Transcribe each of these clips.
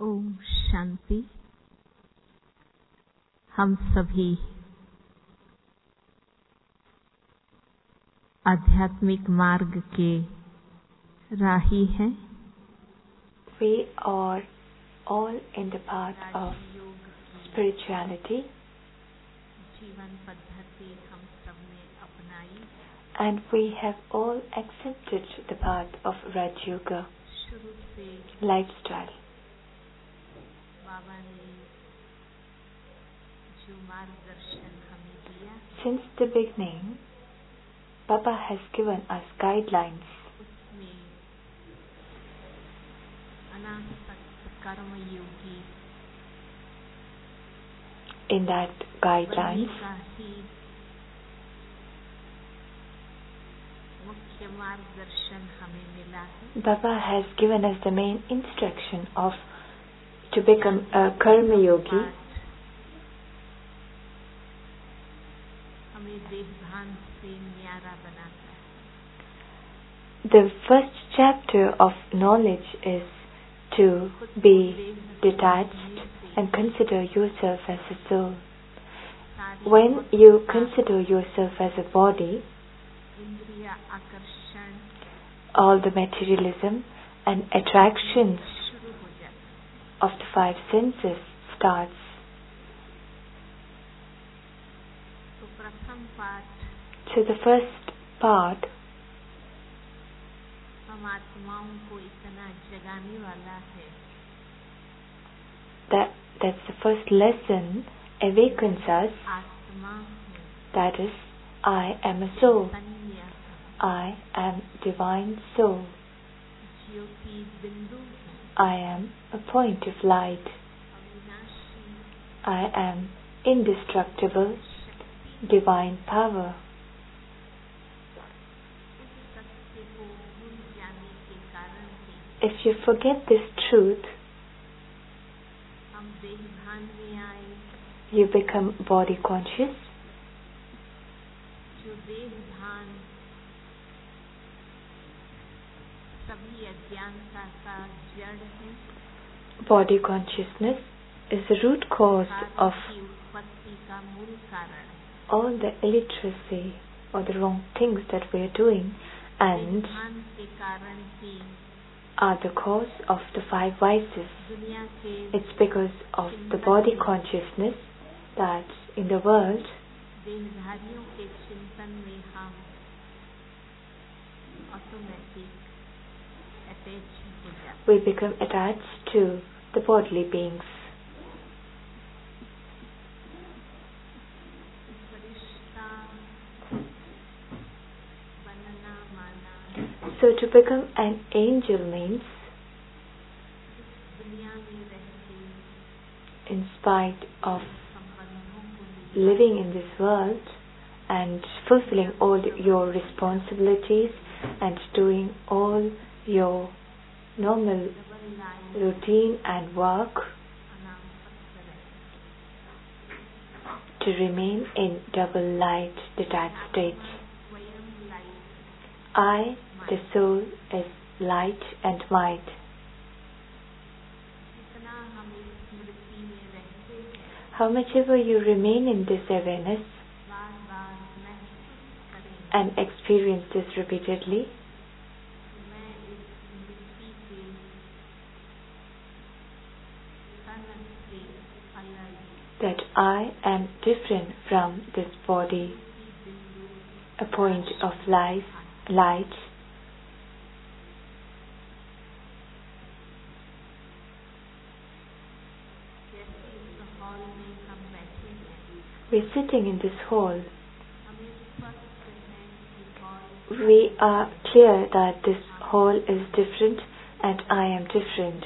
ओम शांति। हम सभी आध्यात्मिक मार्ग के राही हैं। We are all in the path of spirituality, जीवन पद्धति हम सबने अपनाई। and we have all accepted the path of Raj Yoga शुरू से lifestyle. बाबा ने जो मार्गदर्शन हमें दिया, Since the beginning, Baba has given us guidelines. उसमें अनासक्त कर्म योगी In that guidelines, का ही मुख्य मार्गदर्शन हमें मिला है। Baba has given us the main instruction of to become a karma yogi. हमें देहभान से न्यारा बनाता है। The first chapter of knowledge is to be detached and consider yourself as a soul. When you consider yourself as a body, इंद्रिय आकर्षण all the materialism and attractions शुरू हो जाता है। of the five senses starts. तो प्रथम पाठ So the first part, हम आत्माओं को इतना जगाने वाला है that's the first lesson, awakens us, आत्मा हूँ, that is, I am a soul. चैतन्य हूँ, I am divine soul. ज्योति बिंदु हूँ, I am a point of light. अविनाशी I am indestructible, divine power. इस सत्य को भूल जाने के कारण से If you forget this truth, हम देहभान में आए। you become body conscious. जो देहभान सभी अज्ञानता का जड़ है, Body consciousness is the root cause of की उत्पत्ति का मूल कारण है। all the illiteracy or the wrong things that we are doing, and देहभान के कारण ही are the cause of the five vices. दुनिया के It's because of the body consciousness that in the world देहधारियों के चिंतन में हम ऑटोमेटिक अटैच हो जाते हैं। we become attached to the bodily beings. फरिश्ता बनना माना So to become an angel means, दुनिया में रहते in spite of संबंधों को living in this world and fulfilling all your responsibilities and doing all your normal double line routine and work, अनासक्त रहते, to remain in double light detached state. स्वयं light I, the soul, is light and might. जितना हम इस स्मृति में रहते हैं, How much ever you remain in this awareness बार बार महसूस करें and experience this repeatedly, कि मैं इस स्मृति के तन से अलग that I am different from this body, बिंदु a point of light. जैसे इस हॉल में हम बैठे हैं, We're sitting in this hall. हमें स्पष्ट है कि हॉल We are clear that this hall is different and I am different.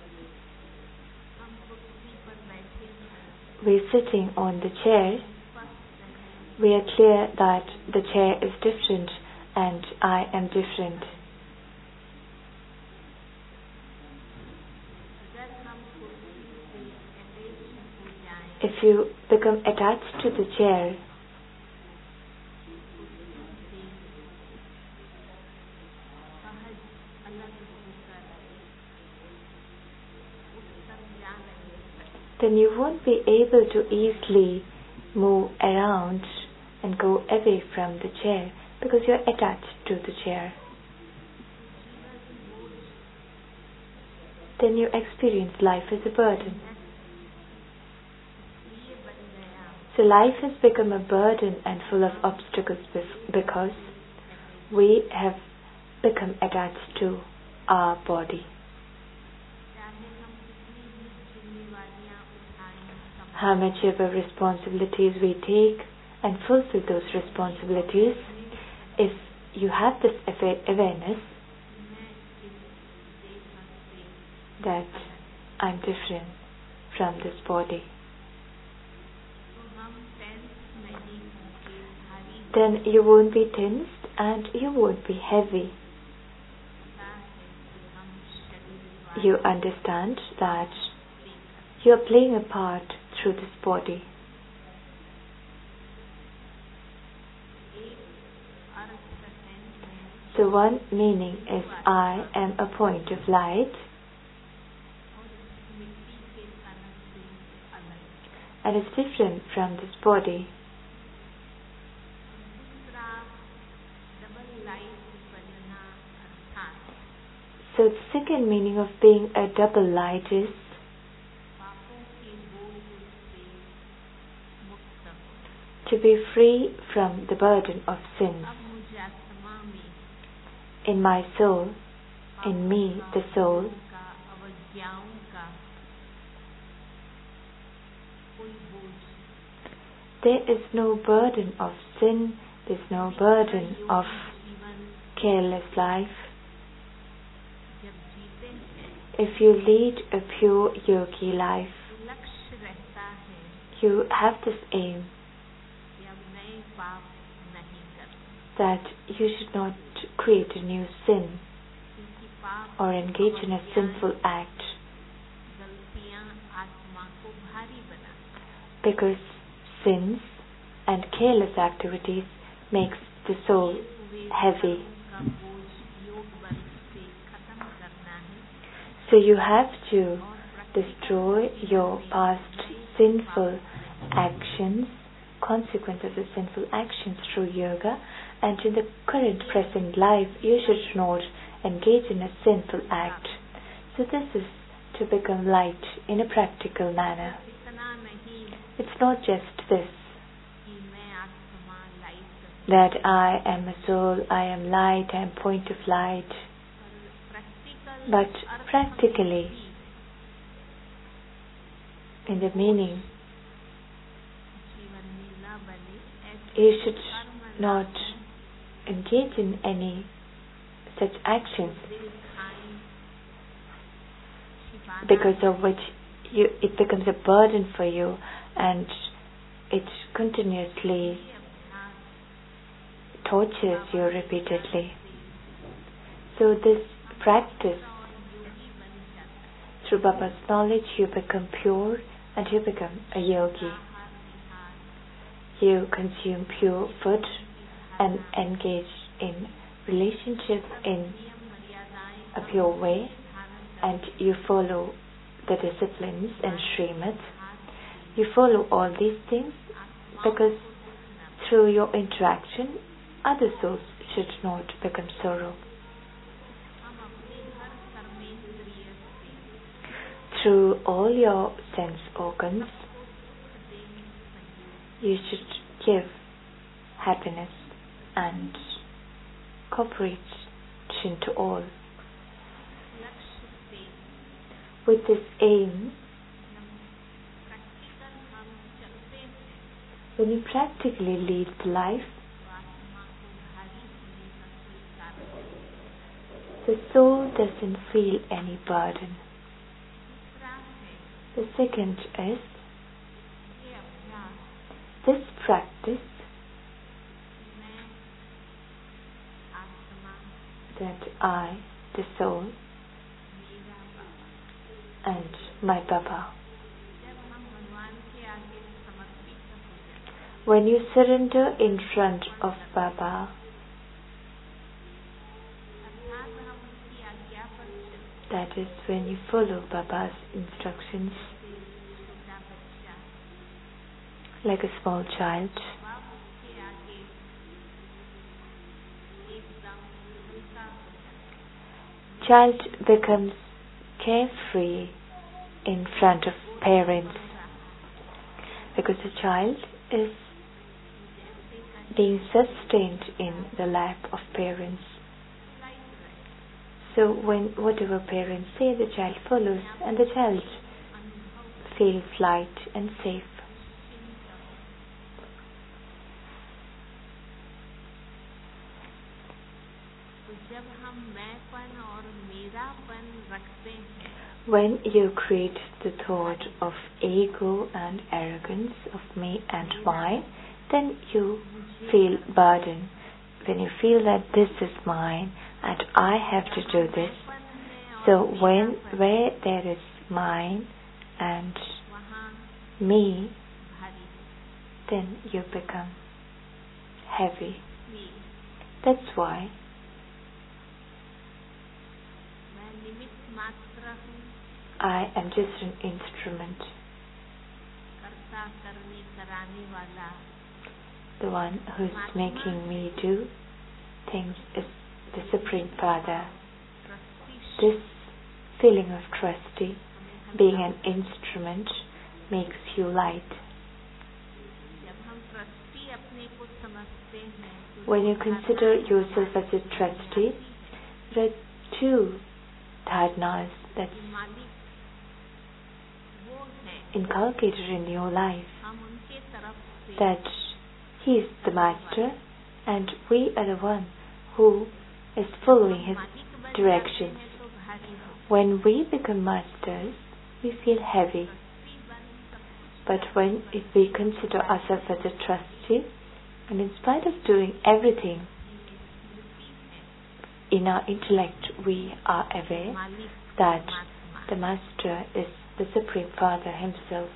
हम कुर्सी पर बैठे हैं, We're sitting on the chair. स्पष्ट है We are clear that the chair is different and I am different. अगर हम कुर्सी से अटैच हो जाएं, If you become attached to the chair, कुर्सी से सहज अलग होकर उस तक then you won't be able to easily move around and go away from the chair because you're attached to the chair. Then you experience life as a burden. So life has become a burden and full of obstacles because we have become attached to our body. How much ever responsibilities we take and fulfill those responsibilities, if you have this awareness that I'm different from this body, then you won't be tensed and you won't be heavy. You understand that you are playing a part through this body. So one meaning is I am a point of light, and it's different from this body. So the second meaning of being a double light is to be free from the burden of sins. In my soul, in me, the soul, there is no burden of sin, there's no burden of careless life. If you lead a pure yogi life, you have this aim that you should not create a new sin or engage in a sinful act, because sins and careless activities makes the soul heavy. So you have to destroy your past sinful actions, consequences of sinful actions through yoga, and in the current present life you should not engage in a sinful act. So this is to become light in a practical manner. It's not just this, that I am a soul, I am light, I am point of light. But practically, in the meaning, you should not engage in any such actions because of which it becomes a burden for you and it continuously tortures you repeatedly. So this practice, through Baba's knowledge, you become pure and you become a yogi. You consume pure food and engage in relationship in a pure way, and you follow the disciplines and Srimad. You follow all these things because through your interaction, other souls should not become sorrow. Through all your sense organs, you should give happiness and cooperation to all. With this aim, when you practically lead life, the soul doesn't feel any burden. The second is this practice that I, the soul, and my Baba, when you surrender in front of Baba, that is when you follow Baba's instructions, like a small child. वह उसके आगे एकदम हल्का हो जाता है। Child becomes carefree in front of parents because the child is being sustained in the lap of parents. So when whatever parents say, the child follows, and the child feels light and safe. जब हम मैंपन और मेरापन रखते हैं, when you create the thought of ego and arrogance, of me and mine, then you feel burden. When you feel that this is mine and I have to do this, so where there is mine and me, then you become heavy. That's why I am just an instrument. The one who is making me do things is the Supreme Father. This feeling of trustee, being an instrument, makes you light. When you consider yourself as a trustee, there are two dharnas that's inculcated in your life, that he is the master and we are the one who is following his directions. When we become masters, we feel heavy. But if we consider ourselves as a trustee, and in spite of doing everything, in our intellect we are aware that the master is the Supreme Father himself.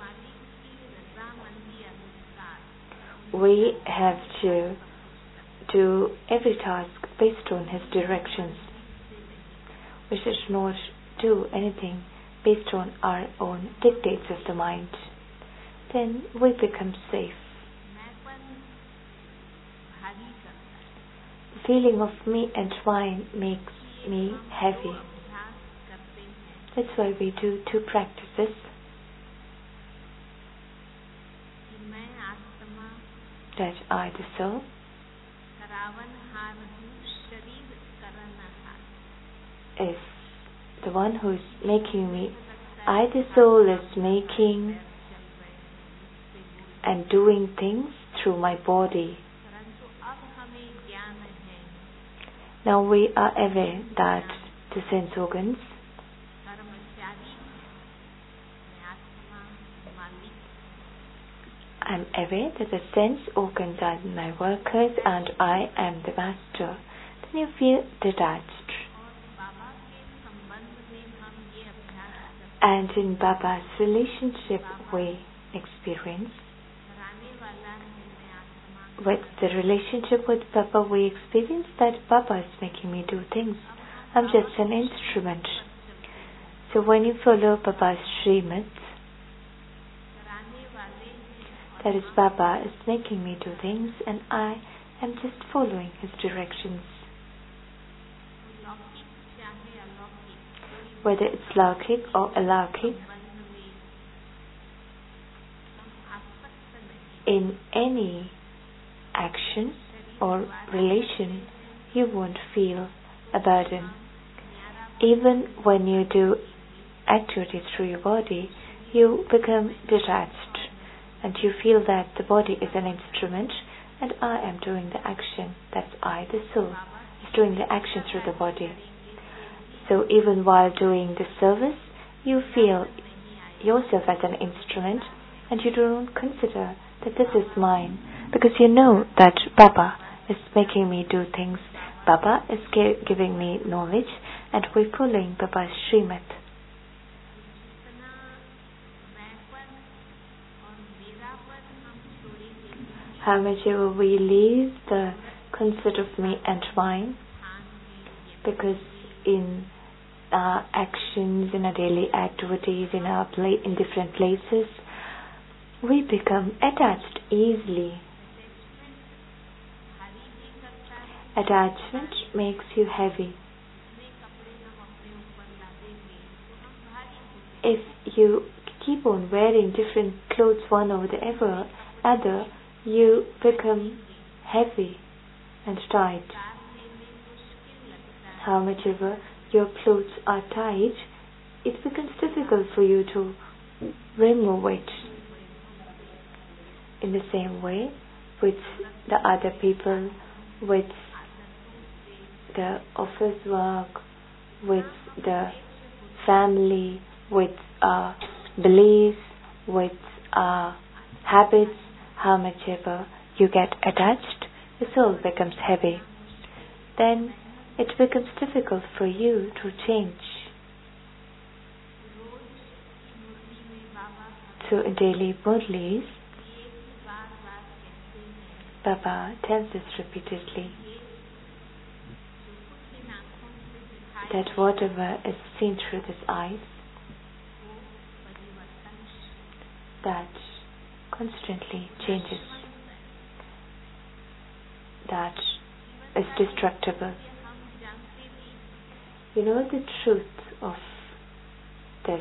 We have to do every task based on his directions. We should not do anything based on our own dictates of the mind. Then we become safe. The feeling of me and mine makes me heavy. That's why we do two practices. That I, the soul, is the one who is making me. I, the soul, is making and doing things through my body. Now we are aware that the sense organs I'm aware that the sense organs are my workers and I am the master. Then you feel detached. And in Baba's relationship we experience, with the relationship with Baba we experience that Baba is making me do things. I'm just an instrument. So when you follow Baba's Srimad, that is, Baba is making me do things and I am just following his directions. Whether it's Laukik or Alaukik, in any action or relation, you won't feel a burden. Even when you do activity through your body, you become detached. And you feel that the body is an instrument and I am doing the action. That's I, the soul, is doing the action through the body. So even while doing the service, you feel yourself as an instrument and you don't consider that this is mine, because you know that Baba is making me do things. Baba is giving me knowledge and we're following Baba's Srimad. How much ever we leave the concept of me and mine, because in our actions, in our daily activities, in different places, we become attached easily. Attachment makes you heavy. If you keep on wearing different clothes one over the other, you become heavy and tight. How much ever your clothes are tight, it becomes difficult for you to remove it. In the same way, with the other people, with the office work, with the family, with beliefs, with habits, how much ever you get attached, the soul becomes heavy. Then it becomes difficult for you to change. So in daily murlis, Baba tells us repeatedly that whatever is seen through these eyes, that constantly changes, that is destructible. You know the truth of this,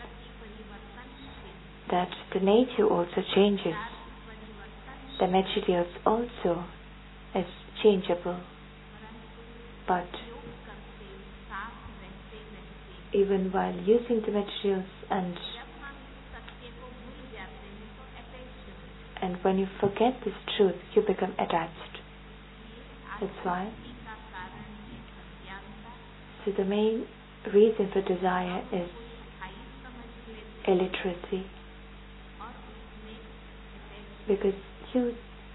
that the nature also changes, the materials also is changeable, but even while using the materials and when you forget this truth, you become attached. That's why. So the main reason for desire is illiteracy, because you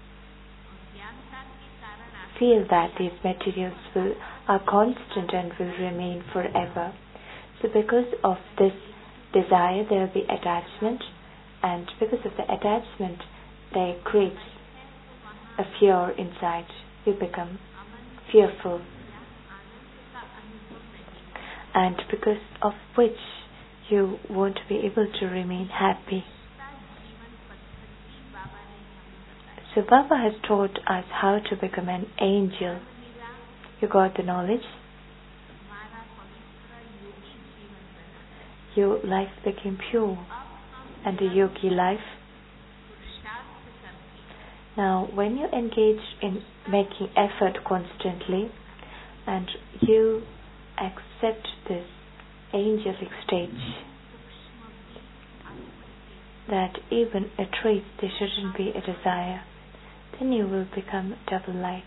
feel that these materials are constant and will remain forever. So because of this desire, there will be attachment, and because of the attachment, there creates a fear inside. You become fearful, and because of which you won't be able to remain happy. So Baba has taught us how to become an angel. You got the knowledge. Your life became pure and a yogi life. Now when you engage in making effort constantly and you accept this angelic stage, that even a trace there shouldn't be a desire, then you will become double light.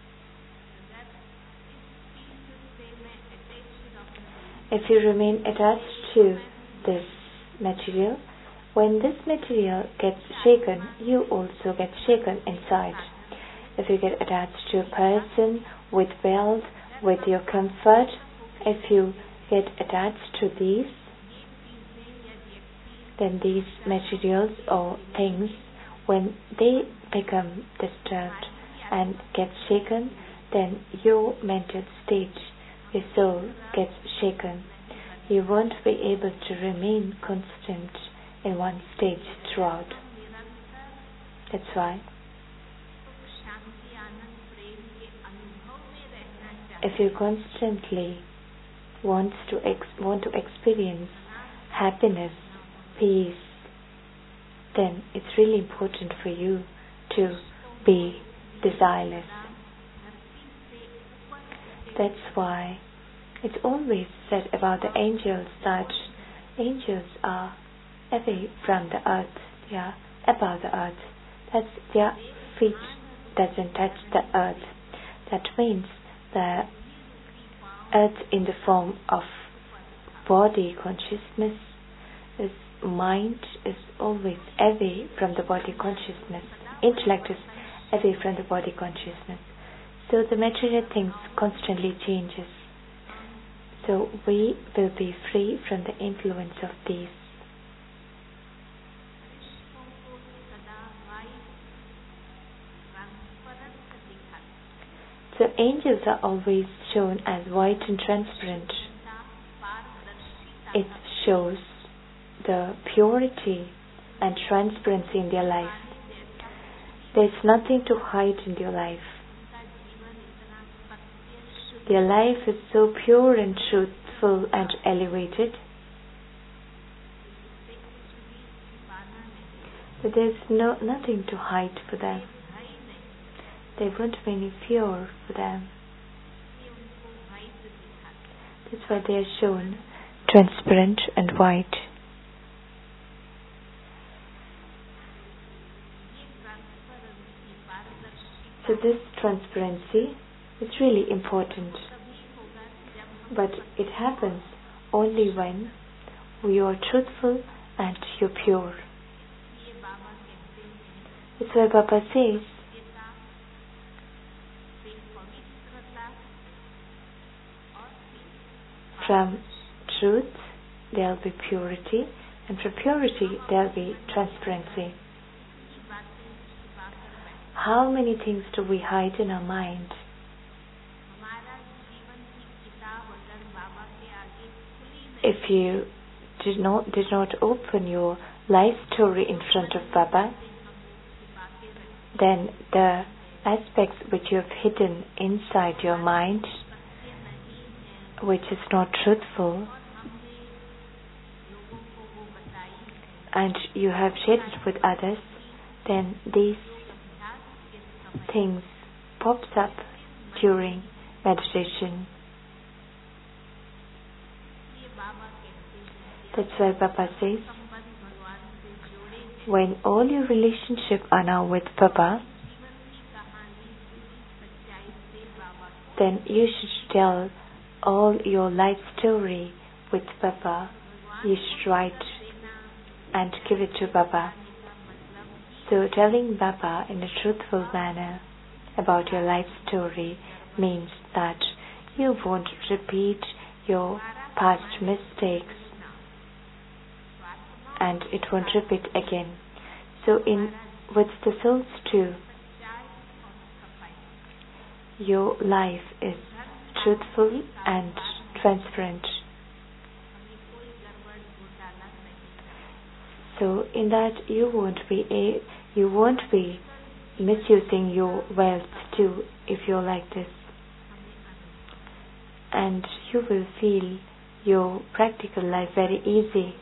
If you remain attached to this material, when this material gets shaken, you also get shaken inside. If you get attached to a person with wealth, with your comfort, if you get attached to these, then these materials or things, when they become disturbed and get shaken, then your mental state, your soul gets shaken. You won't be able to remain constant in one stage throughout. That's why if you constantly want to experience happiness, peace, then it's really important for you to be desireless. That's why it's always said about the angels that angels are away from the earth, they are above the earth. That's their feet doesn't touch the earth. That means the earth in the form of body consciousness, is mind is always away from the body consciousness. Intellect is away from the body consciousness. So the material things constantly changes. So we will be free from the influence of these. So angels are always shown as white and transparent. It shows the purity and transparency in their life. There's nothing to hide in their life. Their life is so pure and truthful and elevated that there's nothing to hide for them. There won't be any fear for them. That's why they are shown transparent and white. So this transparency is really important. But it happens only when we are truthful and you're pure. That's why Baba says, from truth there will be purity, and from purity there will be transparency. How many things do we hide in our mind? If you did not open your life story in front of Baba, then the aspects which you have hidden inside your mind, which is not truthful, and you have shared it with others, then these things pops up during meditation. That's why Baba says, when all your relationship are now with Baba, then you should tell all your life story with Baba. You should write and give it to Baba. So telling Baba in a truthful manner about your life story means that you won't repeat your past mistakes and it won't repeat again. So with the souls too, your life is truthful and transparent. So in that you won't be misusing your wealth too if you're like this. And you will feel your practical life very easy.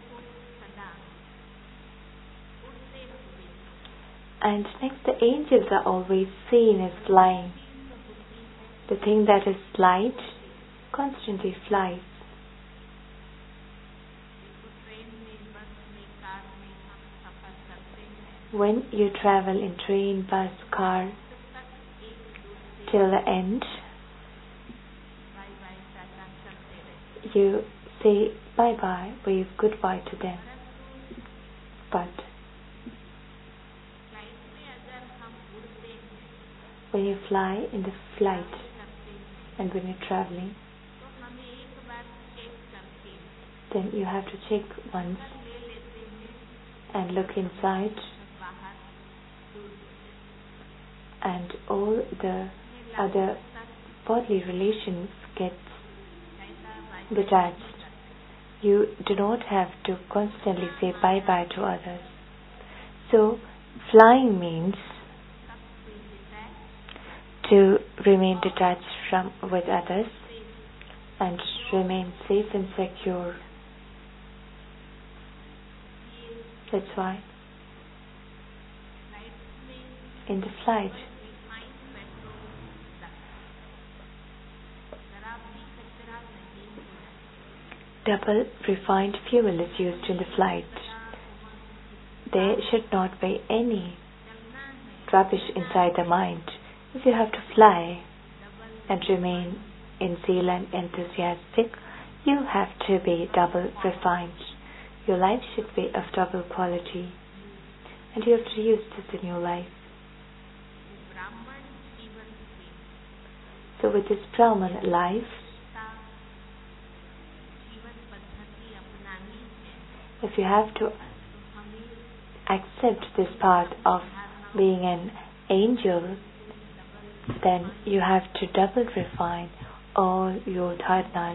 And next, the angels are always seen as flying. The thing that is light constantly flies. When you travel in train, bus, car, till the end, you say bye-bye, wave goodbye to them. But when you fly in the flight and when you're traveling, then you have to check once and look inside, and all the other bodily relations get detached. You do not have to constantly say bye-bye to others. So flying means to remain detached with others and remain safe and secure. That's why in the flight double refined fuel is used in the flight. There should not be any rubbish inside the mind. If you have to fly and remain in zeal and enthusiastic, you have to be double refined. Your life should be of double quality, and you have to use this in your life. So with this Brahman life, if you have to accept this part of being an angel, then you have to double refine all your dharnas.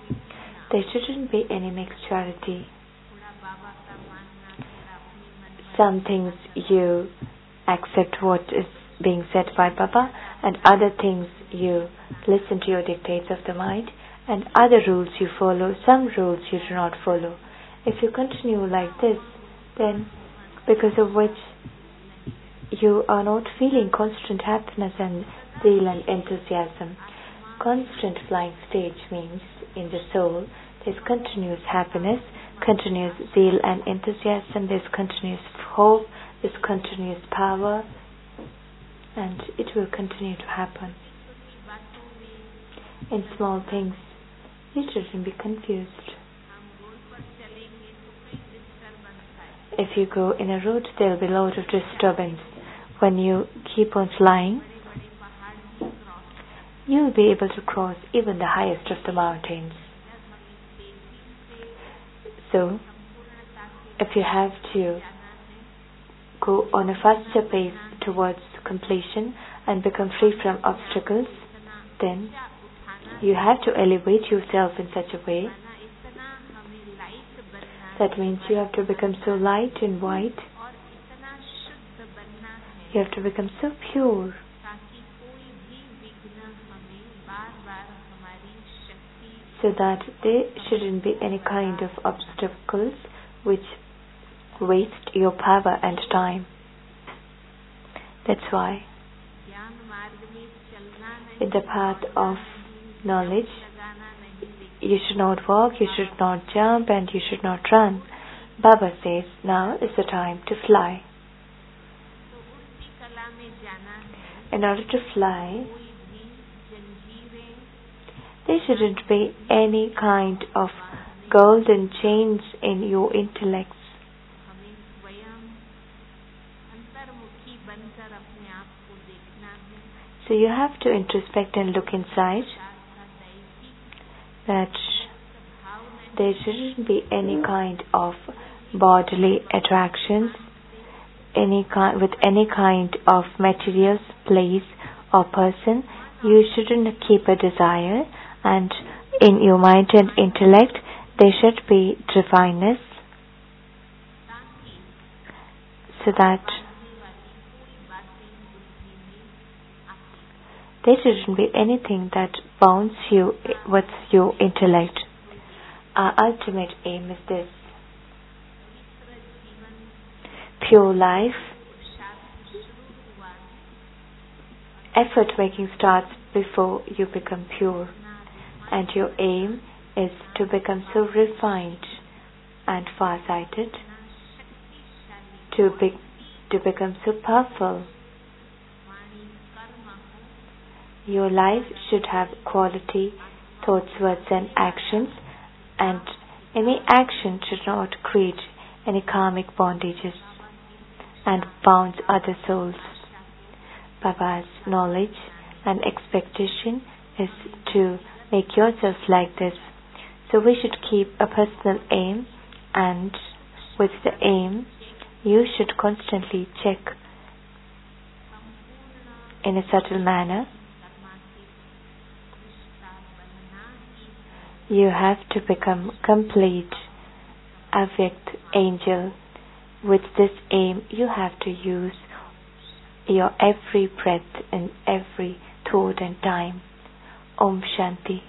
There shouldn't be any mixturity. Some things you accept what is being said by Baba, and other things you listen to your dictates of the mind, and other rules you follow, some rules you do not follow. If you continue like this, then because of which you are not feeling constant happiness and zeal and enthusiasm. Constant flying stage means in the soul there's continuous happiness, continuous zeal and enthusiasm, there's continuous hope, there's continuous power, and it will continue to happen. In small things, you shouldn't be confused. If you go in a road, there will be a lot of disturbance. When you keep on flying, you will be able to cross even the highest of the mountains. So, if you have to go on a faster pace towards completion and become free from obstacles, then you have to elevate yourself in such a way. That means you have to become so light and white. You have to become so pure so that there shouldn't be any kind of obstacles which waste your power and time. That's why in the path of knowledge, you should not walk, you should not jump, and you should not run. Baba says, now is the time to fly. In order to fly, there shouldn't be any kind of golden chains in your intellects. So you have to introspect and look inside, that there shouldn't be any kind of bodily attractions, with any kind of materials, place or person. You shouldn't keep a desire, and in your mind and intellect there should be divineness, so that there shouldn't be anything that bounds you with your intellect. Our ultimate aim is this: pure life. Effort making starts before you become pure, and your aim is to become so refined and far-sighted, to become so powerful. Your life should have quality, thoughts, words and actions, and any action should not create any karmic bondages and bound other souls. Baba's knowledge and expectation is to make yourself like this. So we should keep a personal aim, and with the aim you should constantly check in a subtle manner. You have to become complete, Avyakt angel. With this aim, you have to use your every breath and every thought and time. Om Shanti.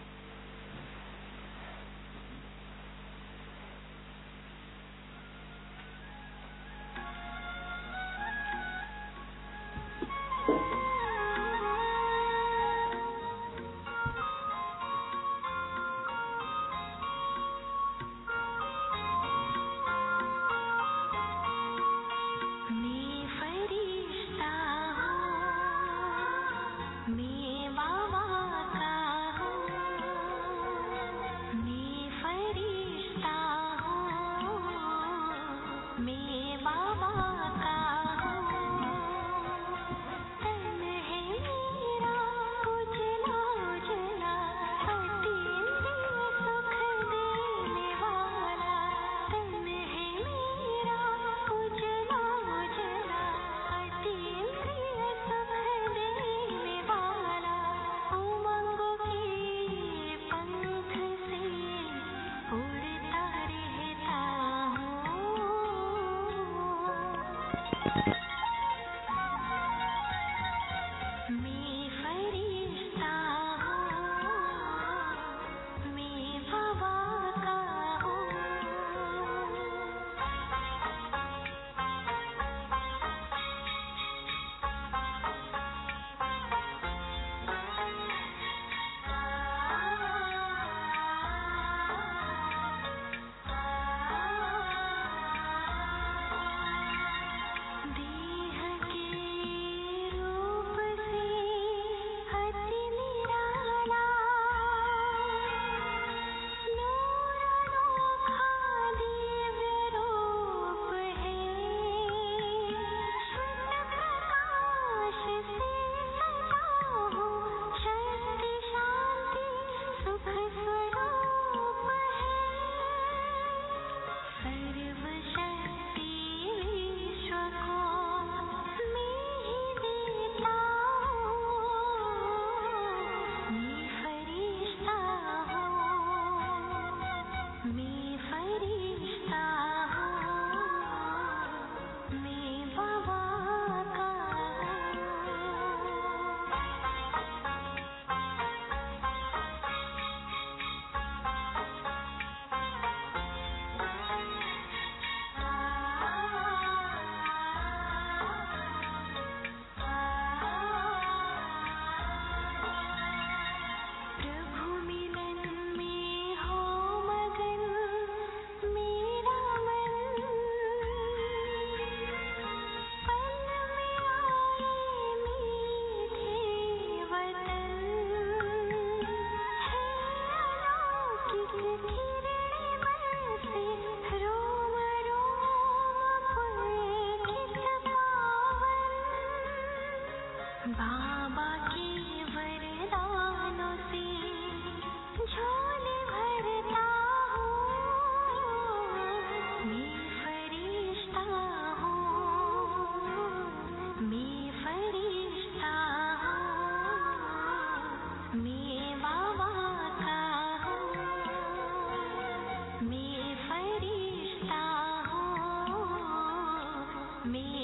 Me